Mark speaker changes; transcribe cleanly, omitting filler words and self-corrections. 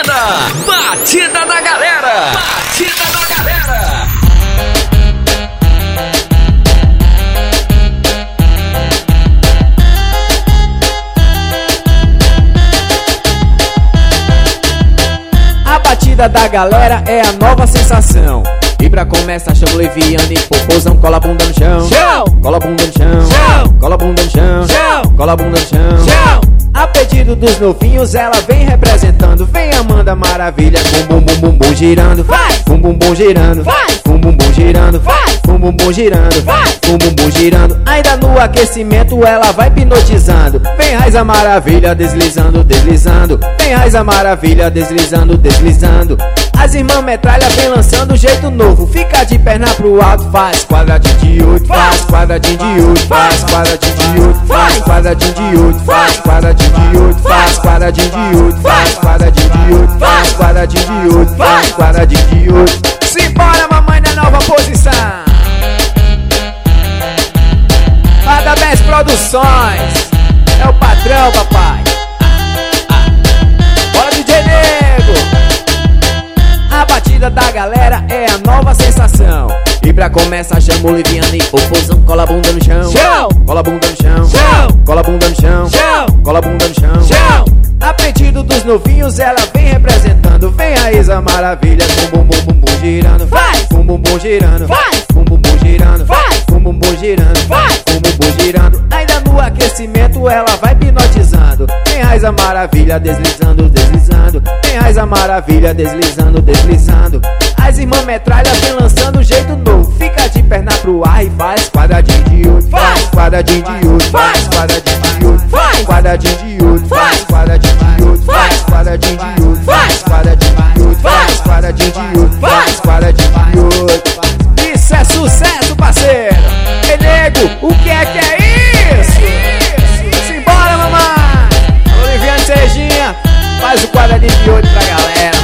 Speaker 1: Batida da Galera. Batida da Galera.
Speaker 2: A batida da galera é a nova sensação. Vibra, começa, chama leviano e popozão, cola a bunda no chão. Cola a bunda no chão. Cola a bunda no chão. Cola a bunda no chão. A pedido dos novinhos, ela vem representando. Vem Amanda Maravilha, bum bum bum bum bum girando. Bum bum bum girando. Bum bum bum girando. Bum bum bum girando. Bum bum bum girando. Ainda no aquecimento ela vai hipnotizando. Vem Raiza Maravilha deslizando, deslizando. Vem Raiza Maravilha deslizando, deslizando. As irmãs metralha vem lançando jeito novo. Fica de perna pro alto, faz quadradinho de 8, faz quadradinho de 8, faz quadradinho de 8, faz quadradinho de 8, faz quadradinho de 8, faz quadradinho de 8, faz quadradinho de 8, faz quadradinho de 8, faz quadradinho de 8. Simbora, mamãe, na nova posição. Manda Best Produções, é o padrão, papai. Bora, DJ Nego. A batida da galera é a nova sensação. Vibra, começa, chama o Liviano e popozão, cola a bunda no chão. Cola a bunda no chão. Cola a bunda no chão. Cola a bunda no chão. A pedido dos novinhos, ela vem representando. Vem Raiza Maravilha, bum bum bum bum bum girando. Bum bum bum girando. Bum bum bum girando. Bum bum bum girando. Bum bum bum girando. Ainda no aquecimento ela vai hipnotizando. Vem Raiza Maravilha deslizando, deslizando. Vem Raiza Maravilha deslizando, deslizando. As irmãs metralha vem lançando jeito novo. Fica de perna pro ar e faz quadradinho de 8. Faz quadradinho de 8. Faz quadradinho de 8. Faz quadradinho de 8. Faz quadradinho de 8. Faz quadradinho de 8. Faz quadradinho de 8. Faz quadradinho de 8. Faz quadradinho de 8. Isso é sucesso, parceiro. Ei, nego, o que é isso? Simbora, mamãe. Oliviano Serginha, faz o quadradinho de 8 pra galera.